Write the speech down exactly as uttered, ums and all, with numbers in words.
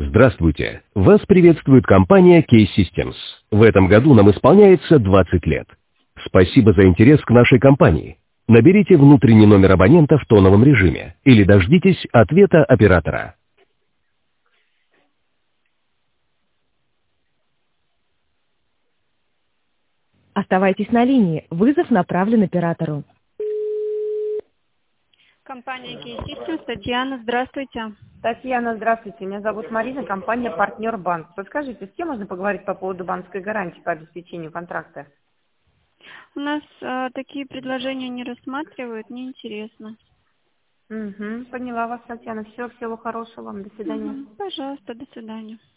Здравствуйте! Вас приветствует компания Key Systems. В этом году нам исполняется двадцать лет. Спасибо за интерес к нашей компании. Наберите внутренний номер абонента в тоновом режиме или дождитесь ответа оператора. Оставайтесь на линии. Вызов направлен оператору. Компания Key Systems, Татьяна, здравствуйте. Татьяна, здравствуйте. Меня зовут Марина, компания «Партнер Банк». Подскажите, с кем можно поговорить по поводу банковской гарантии по обеспечению контракта? У нас э, такие предложения не рассматривают, неинтересно. Угу, поняла вас, Татьяна. Все, всего хорошего вам. До свидания. Угу, пожалуйста, до свидания.